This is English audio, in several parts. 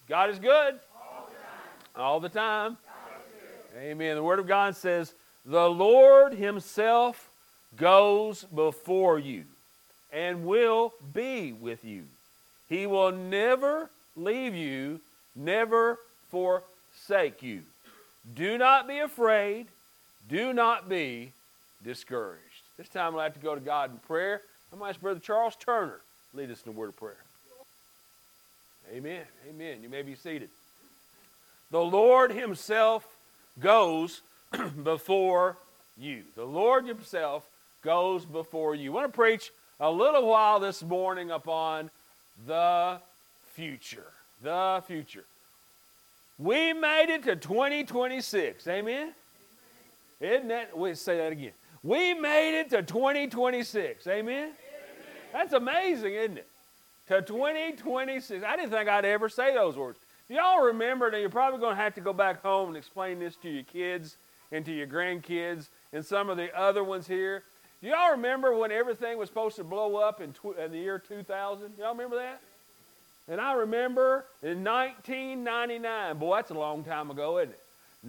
God is good. All the time. Amen. The Word of God says, the Lord Himself goes before you and will be with you. He will never leave you, never forsake you. Do not be afraid. Do not be discouraged. This time I'd like to go to God in prayer. I'm going to ask Brother Charles Turner to lead us in a word of prayer. Amen. Amen. You may be seated. The Lord Himself goes before you. The Lord Himself goes before you. I want to preach a little while this morning upon the future. The future. We made it to 2026. Amen? Isn't that? Wait, say that again. We made it to 2026. Amen? That's amazing, isn't it? To 2026. I didn't think I'd ever say those words. Do y'all remember, now you're probably going to have to go back home and explain this to your kids and to your grandkids and some of the other ones here. Do y'all remember when everything was supposed to blow up in the year 2000? Y'all remember that? And I remember in 1999, boy, that's a long time ago, isn't it?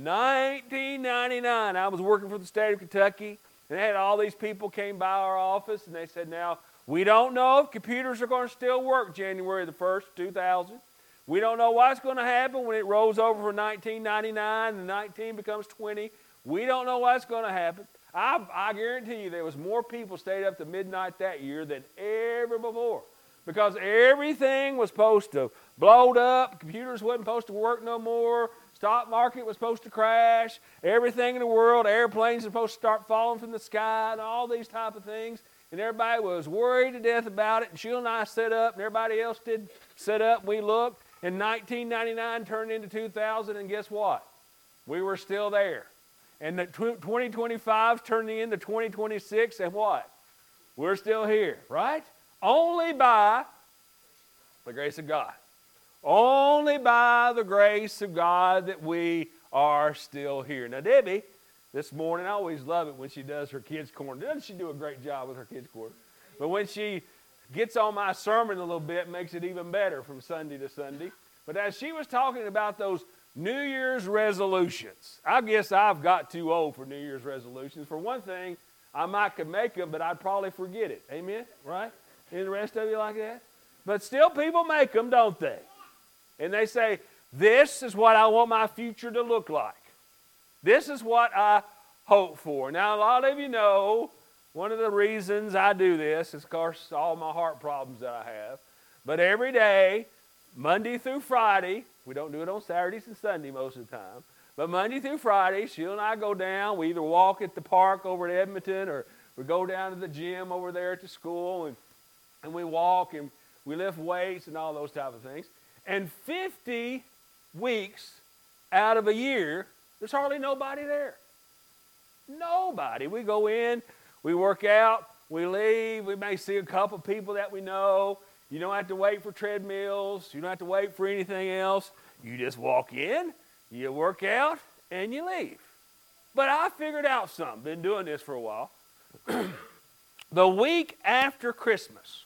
1999, I was working for the state of Kentucky, and they had all these people came by our office, and they said, now, we don't know if computers are going to still work January the 1st, 2000. We don't know what's going to happen when it rolls over from 1999 and 19 becomes 20. We don't know what's going to happen. I guarantee you there was more people stayed up to midnight that year than ever before because everything was supposed to blow up. Computers wasn't supposed to work no more. Stock market was supposed to crash. Everything in the world, airplanes were supposed to start falling from the sky and all these type of things. And everybody was worried to death about it. And Sheila and I set up, and everybody else did set up. We looked. And 1999 turned into 2000, and guess what? We were still there. And the 2025 turned into 2026, and what? We're still here, right? Only by the grace of God. Only by the grace of God that we are still here. Now, Debbie, this morning, I always love it when she does her kids' corner. Doesn't she do a great job with her kids' corner? But when she gets on my sermon a little bit, makes it even better from Sunday to Sunday. But as she was talking about those New Year's resolutions, I guess I've got too old for New Year's resolutions. For one thing, I might could make them, but I'd probably forget it. Amen? Right? And the rest of you like that? But still people make them, don't they? And they say, this is what I want my future to look like. This is what I hope for. Now, a lot of you know, one of the reasons I do this is, of course, all my heart problems that I have. But every day, Monday through Friday, we don't do it on Saturdays and Sunday most of the time, but Monday through Friday, Sheila and I go down. We either walk at the park over at Edmonton or we go down to the gym over there at the school and we walk and we lift weights and all those type of things. And 50 weeks out of a year, there's hardly nobody there. Nobody. We go in. We work out, we leave, we may see a couple people that we know. You don't have to wait for treadmills. You don't have to wait for anything else. You just walk in, you work out, and you leave. But I figured out something. Been doing this for a while. The week after Christmas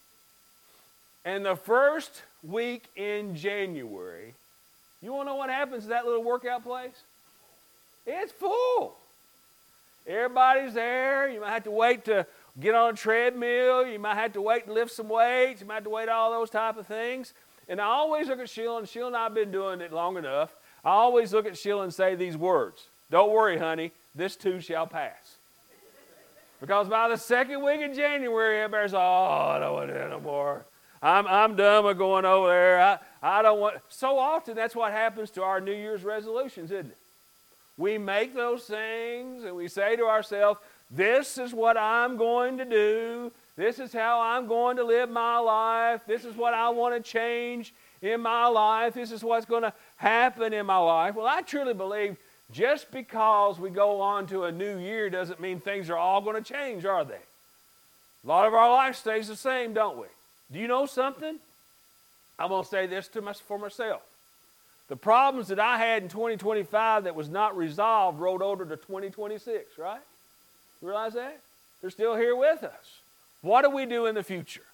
and the first week in January, you want to know what happens to that little workout place? It's full. Everybody's there. You might have to wait to get on a treadmill. You might have to wait to lift some weights. You might have to wait all those type of things. And I always look at Sheila, and Sheila and I have been doing it long enough. I always look at Sheila and say these words. Don't worry, honey. This too shall pass. Because by the second week of January, everybody's, I don't want to do that no more. I'm done with going over there. I don't want. So often that's what happens to our New Year's resolutions, isn't it? We make those things and we say to ourselves, this is what I'm going to do. This is how I'm going to live my life. This is what I want to change in my life. This is what's going to happen in my life. Well, I truly believe just because we go on to a new year doesn't mean things are all going to change, are they? A lot of our life stays the same, don't we? Do you know something? I'm going to say this for myself. The problems that I had in 2025 that was not resolved rolled over to 2026, right? You realize that? They're still here with us. What do we do in the future?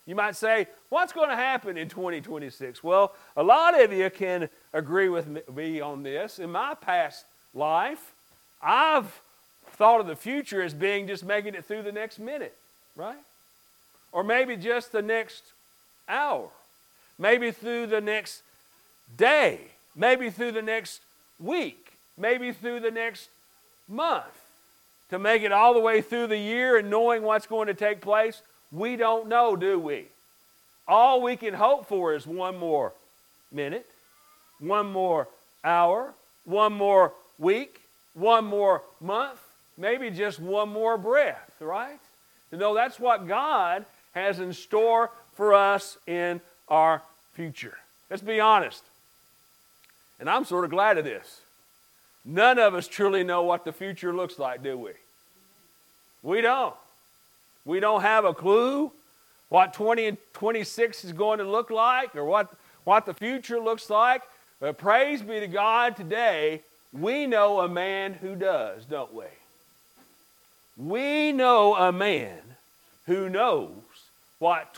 You might say, what's going to happen in 2026? Well, a lot of you can agree with me on this. In my past life, I've thought of the future as being just making it through the next minute, right? Or maybe just the next hour. Maybe through the next day. Maybe through the next week. Maybe through the next month. To make it all the way through the year and knowing what's going to take place, we don't know, do we? All we can hope for is one more minute, one more hour, one more week, one more month, maybe just one more breath, right? To know that's what God has in store for us in our future. Let's be honest. And I'm sort of glad of this. None of us truly know what the future looks like, do we? We don't. We don't have a clue what 2026 is going to look like or what the future looks like. But praise be to God today, we know a man who does, don't we? We know a man who knows what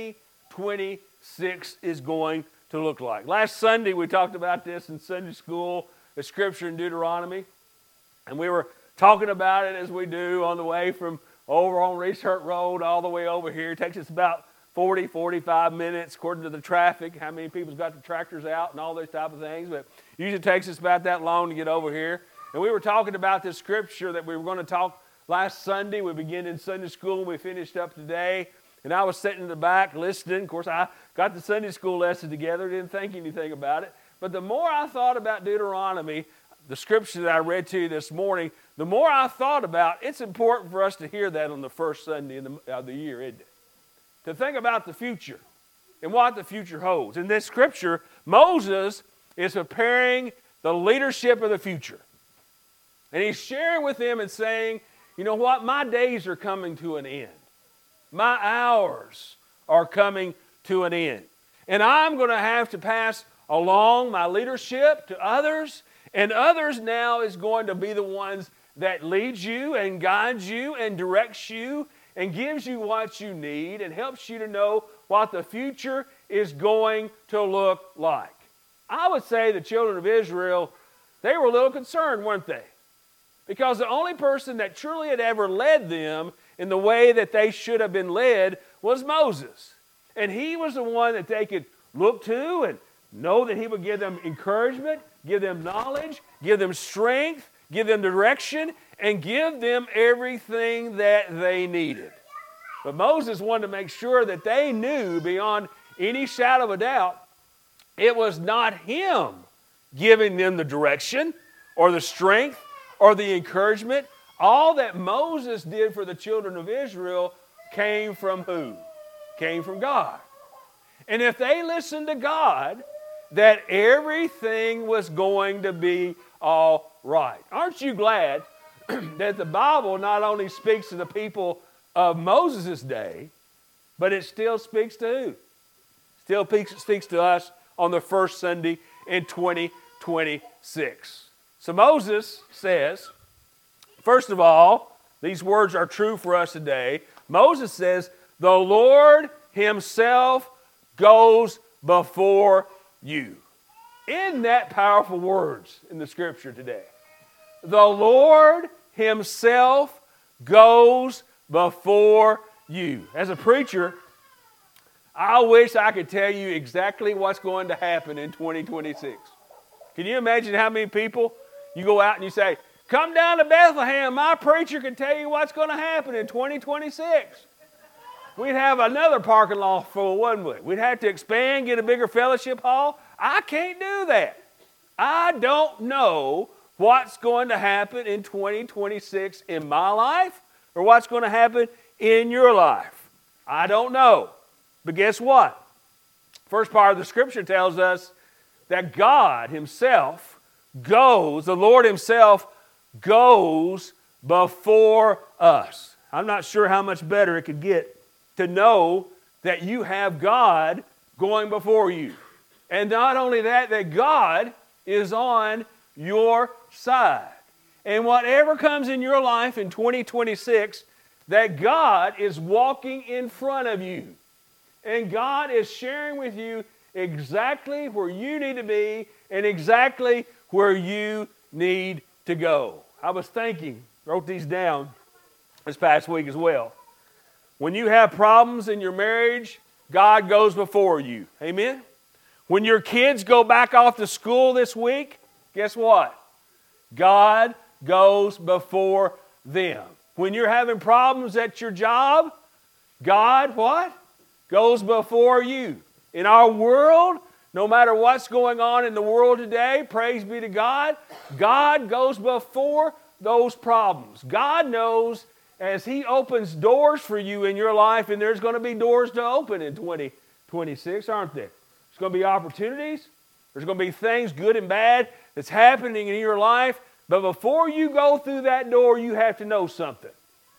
2026 is going to look like. Last Sunday we talked about this in Sunday school, the scripture in Deuteronomy. And we were talking about it as we do on the way from over on Research Road all the way over here. It takes us about 40, 45 minutes according to the traffic, how many people's got the tractors out and all those type of things. But it usually takes us about that long to get over here. And we were talking about this scripture that we were going to talk last Sunday. We began in Sunday school and we finished up today. And I was sitting in the back listening. Of course, I got the Sunday school lesson together, didn't think anything about it. But the more I thought about Deuteronomy, the scripture that I read to you this morning, the more I thought about, it's important for us to hear that on the first Sunday of the year, isn't it? To think about the future and what the future holds. In this scripture, Moses is preparing the leadership of the future. And he's sharing with them and saying, you know what, my days are coming to an end. My hours are coming to an end. And I'm going to have to pass along my leadership to others. And others now is going to be the ones that leads you and guides you and directs you and gives you what you need and helps you to know what the future is going to look like. I would say the children of Israel, they were a little concerned, weren't they? Because the only person that truly had ever led them in the way that they should have been led was Moses. And he was the one that they could look to and know that he would give them encouragement, give them knowledge, give them strength, give them direction, and give them everything that they needed. But Moses wanted to make sure that they knew beyond any shadow of a doubt it was not him giving them the direction or the strength or the encouragement. All that Moses did for the children of Israel came from who? Came from God. And if they listened to God, that everything was going to be all right. Aren't you glad that the Bible not only speaks to the people of Moses' day, but it still speaks to who? Still speaks to us on the first Sunday in 2026. So Moses says, first of all, these words are true for us today. Moses says, the Lord himself goes before you. Isn't that powerful words in the scripture today? The Lord himself goes before you. As a preacher, I wish I could tell you exactly what's going to happen in 2026. Can you imagine how many people you go out and you say, come down to Bethlehem, my preacher can tell you what's going to happen in 2026. We'd have another parking lot full, wouldn't we? We'd have to expand, get a bigger fellowship hall. I can't do that. I don't know what's going to happen in 2026 in my life or what's going to happen in your life. I don't know. But guess what? First part of the scripture tells us that God himself goes, the Lord himself goes before us. I'm not sure how much better it could get to know that you have God going before you. And not only that, that God is on your side. And whatever comes in your life in 2026, that God is walking in front of you. And God is sharing with you exactly where you need to be and exactly where you need to go. I was thinking, wrote these down this past week as well. When you have problems in your marriage, God goes before you. Amen? When your kids go back off to school this week, guess what? God goes before them. When you're having problems at your job, God, what? Goes before you. In our world, no matter what's going on in the world today, praise be to God, God goes before those problems. God knows as He opens doors for you in your life, and there's going to be doors to open in 2026, aren't there? There's going to be opportunities. There's going to be things, good and bad, that's happening in your life. But before you go through that door, you have to know something.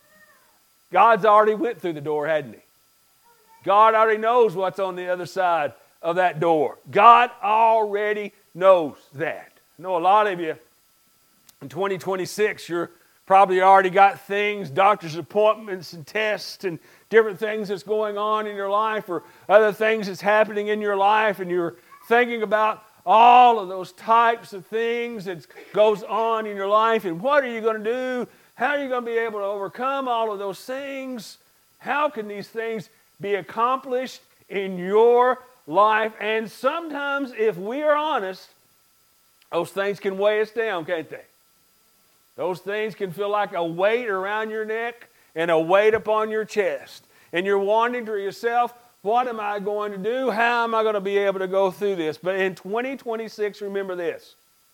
God's already went through the door, hadn't He? God already knows what's on the other side of that door. God already knows that. I know a lot of you in 2026, you're probably already got things, doctor's appointments and tests and different things that's going on in your life or other things that's happening in your life, and you're thinking about all of those types of things that goes on in your life, and what are you going to do? How are you going to be able to overcome all of those things? How can these things be accomplished in your life? And sometimes, if we are honest, those things can weigh us down, can't they? Those things can feel like a weight around your neck and a weight upon your chest. And you're wondering to yourself, what am I going to do? How am I going to be able to go through this? But in 2026, remember this.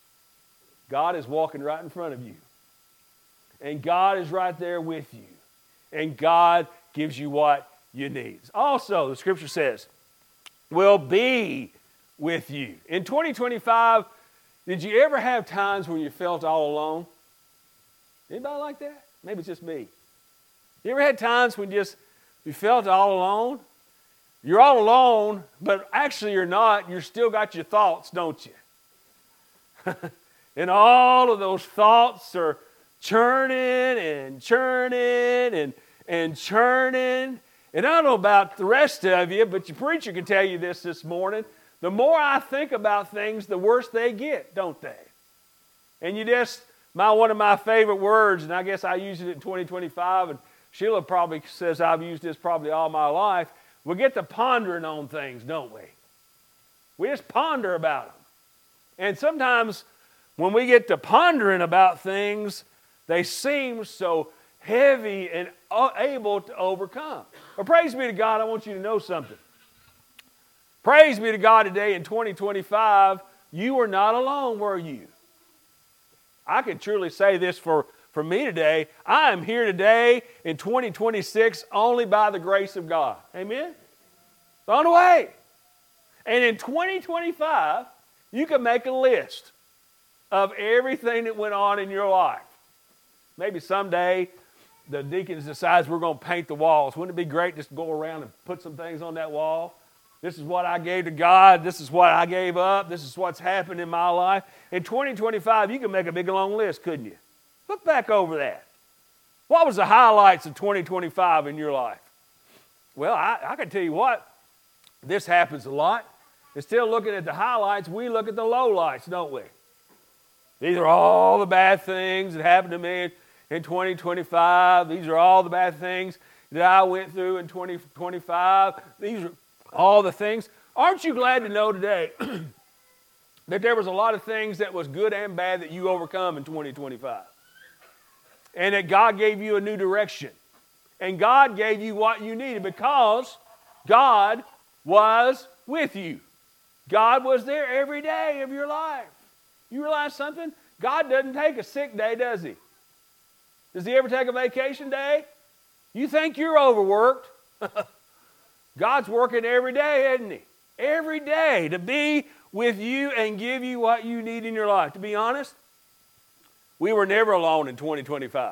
God is walking right in front of you. And God is right there with you. And God gives you what you need. Also, the Scripture says, will be with you. In 2025, did you ever have times when you felt all alone? Anybody like that? Maybe it's just me. You ever had times when you felt all alone? You're all alone, but actually you're not. You still got your thoughts, don't you? And all of those thoughts are churning and churning and churning. And I don't know about the rest of you, but your preacher can tell you this morning. The more I think about things, the worse they get, don't they? And one of my favorite words, and I guess I use it in 2025, and Sheila probably says I've used this probably all my life. We get to pondering on things, don't we? We just ponder about them. And sometimes when we get to pondering about things, they seem so heavy and able to overcome. But praise be to God, I want you to know something. Praise be to God today in 2025, you were not alone, were you? I can truly say this for me today. I am here today in 2026 only by the grace of God. Amen? It's on the way. And in 2025, you can make a list of everything that went on in your life. Maybe someday the deacons decides we're going to paint the walls. Wouldn't it be great just to go around and put some things on that wall? This is what I gave to God. This is what I gave up. This is what's happened in my life. In 2025, you can make a big long list, couldn't you? Look back over that. What was the highlights of 2025 in your life? Well, I can tell you what. This happens a lot. Instead of looking at the highlights, we look at the lowlights, don't we? These are all the bad things that happened to me in 2025. These are all the bad things that I went through in 2025. These are all the things. Aren't you glad to know today that there was a lot of things that was good and bad that you overcome in 2025? And that God gave you a new direction. And God gave you what you needed because God was with you. God was there every day of your life. You realize something? God doesn't take a sick day, does He? Does He ever take a vacation day? You think you're overworked. God's working every day, isn't He? Every day to be with you and give you what you need in your life. To be honest, we were never alone in 2025.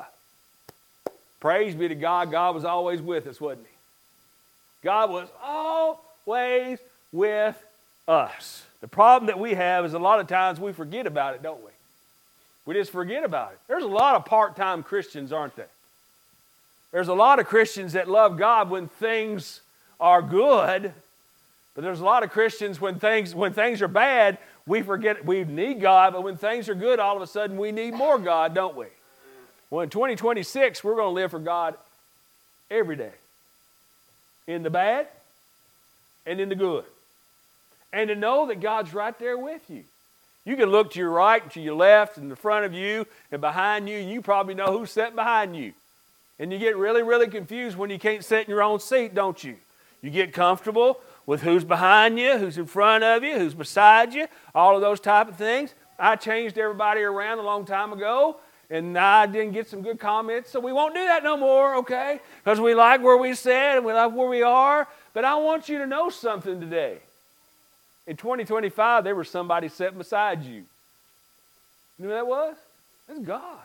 Praise be to God, God was always with us, wasn't He? God was always with us. The problem that we have is a lot of times we forget about it, don't we? We just forget about it. There's a lot of part-time Christians, aren't there? There's a lot of Christians that love God when things are good. But there's a lot of Christians, when things are bad, we forget we need God, but when things are good, all of a sudden we need more God, don't we? Well, in 2026, we're going to live for God every day. In the bad and in the good. And to know that God's right there with you. You can look to your right and to your left and in front of you and behind you, and you probably know who's sitting behind you. And you get really, really confused when you can't sit in your own seat, don't you? You get comfortable with who's behind you, who's in front of you, who's beside you, all of those type of things. I changed everybody around a long time ago, and I didn't get some good comments, so we won't do that no more, okay? Because we like where we sit and we like where we are. But I want you to know something today. In 2025, there was somebody sitting beside you. You know who that was? That's God.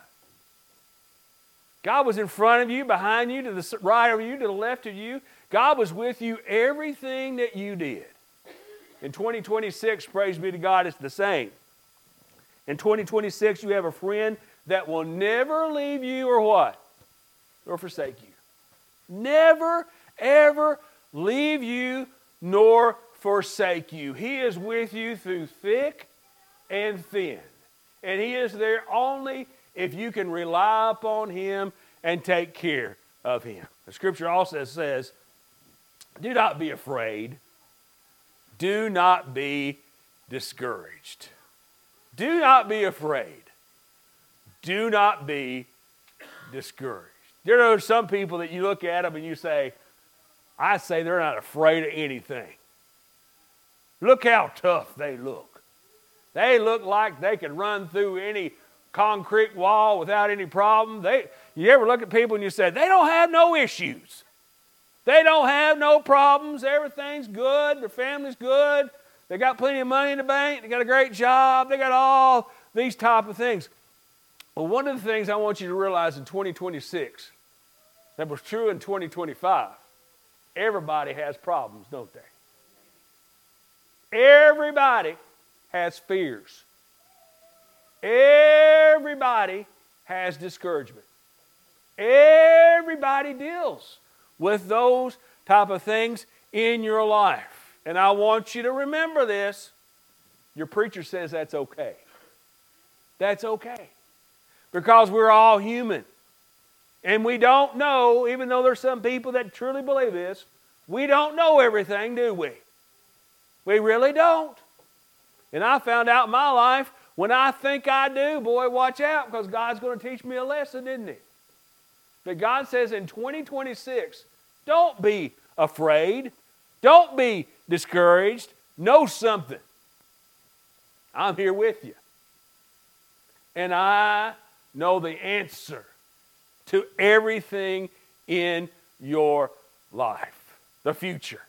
God was in front of you, behind you, to the right of you, to the left of you. God was with you everything that you did. In 2026, praise be to God, it's the same. In 2026, you have a friend that will never leave you or what? Or forsake you. Never, ever leave you nor forsake you. He is with you through thick and thin. And He is there only if you can rely upon Him and take care of Him. The Scripture also says, do not be afraid. Do not be discouraged. Do not be afraid. Do not be discouraged. There are some people that you look at them and you say, I say they're not afraid of anything. Look how tough they look. They look like they could run through any concrete wall without any problem. You ever look at people and you say, they don't have no issues. They don't have no problems. Everything's good. Their family's good. They got plenty of money in the bank. They got a great job. They got all these type of things. Well, one of the things I want you to realize in 2026 that was true in 2025, everybody has problems, don't they? Everybody has fears. Everybody has discouragement. Everybody deals with those type of things in your life. And I want you to remember this. Your preacher says that's okay. That's okay. Because we're all human. And we don't know, even though there's some people that truly believe this, we don't know everything, do we? We really don't. And I found out in my life, when I think I do, boy, watch out, because God's going to teach me a lesson, isn't He? But God says in 2026, don't be afraid. Don't be discouraged. Know something. I'm here with you. And I know the answer to everything in your life. The future.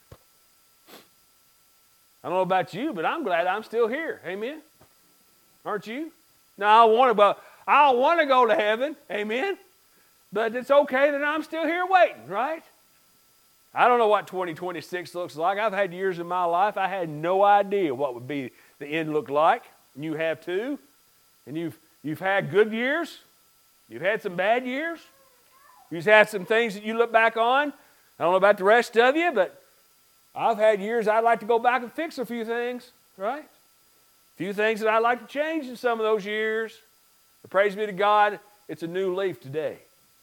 I don't know about you, but I'm glad I'm still here. Amen? Aren't you? Now, I want to go to heaven. Amen? But it's okay that I'm still here waiting, right? I don't know what 2026 looks like. I've had years in my life, I had no idea what would be the end look like. And you have too. And you've had good years. You've had some bad years. You've had some things that you look back on. I don't know about the rest of you, but I've had years I'd like to go back and fix a few things, right? A few things that I'd like to change in some of those years. But praise be to God, it's a new leaf today.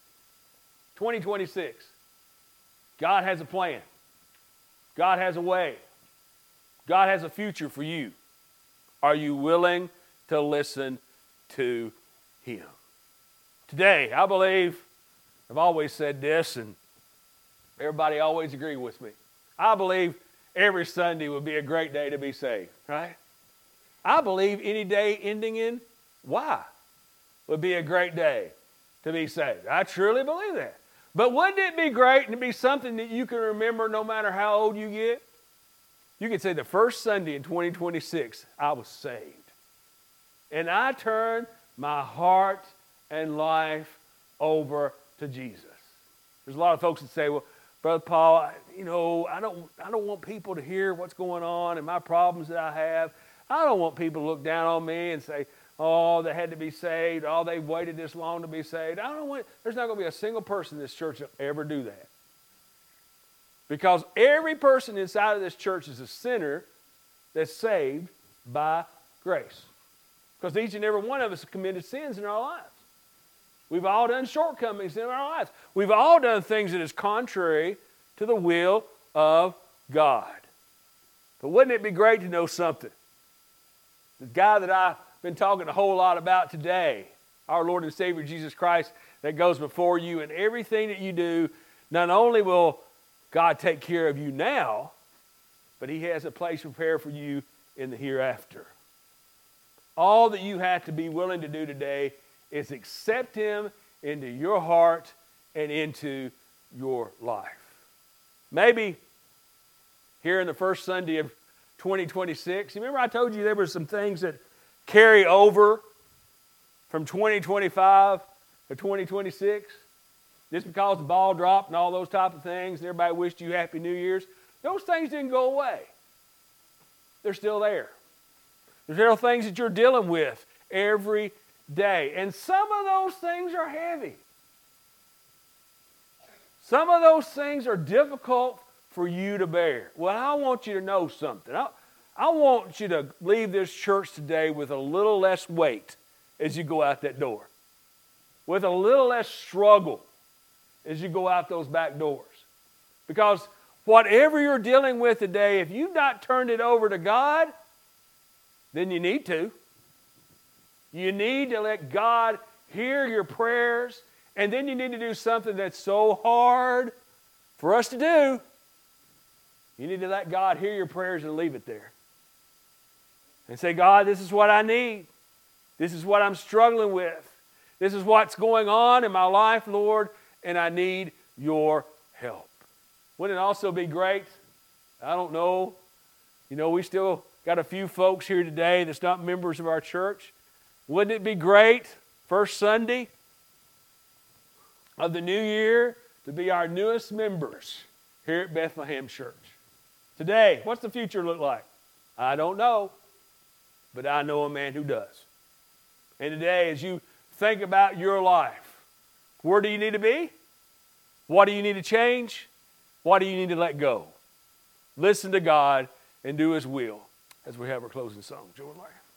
2026. God has a plan. God has a way. God has a future for you. Are you willing to listen to Him? Today, I believe, I've always said this, and everybody always agree with me. I believe every Sunday would be a great day to be saved, right? I believe any day ending in Y would be a great day to be saved. I truly believe that. But wouldn't it be great and to be something that you can remember no matter how old you get? You could say the first Sunday in 2026, I was saved. And I turned my heart and life over to Jesus. There's a lot of folks that say, well, Brother Paul, I don't want people to hear what's going on and my problems that I have. I don't want people to look down on me and say, oh, they had to be saved. Oh, they waited this long to be saved. There's not going to be a single person in this church that will ever do that. Because every person inside of this church is a sinner that's saved by grace. Because each and every one of us have committed sins in our lives. We've all done shortcomings in our lives. We've all done things that is contrary to the will of God. But wouldn't it be great to know something? The guy that I've been talking a whole lot about today, our Lord and Savior Jesus Christ, that goes before you, and everything that you do, not only will God take care of you now, but He has a place prepared for you in the hereafter. All that you have to be willing to do today is accept Him into your heart and into your life. Maybe here in the first Sunday of 2026, remember I told you there were some things that carry over from 2025 to 2026? Just because the ball dropped and all those type of things, and everybody wished you Happy New Year's, those things didn't go away. They're still there. There's still things that you're dealing with every day. And some of those things are heavy. Some of those things are difficult for you to bear. Well, I want you to know something. I want you to leave this church today with a little less weight as you go out that door. With a little less struggle as you go out those back doors. Because whatever you're dealing with today, if you've not turned it over to God, then you need to. You need to let God hear your prayers, and then you need to do something that's so hard for us to do. You need to let God hear your prayers and leave it there. And say, God, this is what I need. This is what I'm struggling with. This is what's going on in my life, Lord, and I need your help. Wouldn't it also be great? I don't know. You know, we still got a few folks here today that's not members of our church. Wouldn't it be great, first Sunday of the new year, to be our newest members here at Bethlehem Church? Today, what's the future look like? I don't know, but I know a man who does. And today, as you think about your life, where do you need to be? What do you need to change? What do you need to let go? Listen to God and do His will as we have our closing song. Join Larry.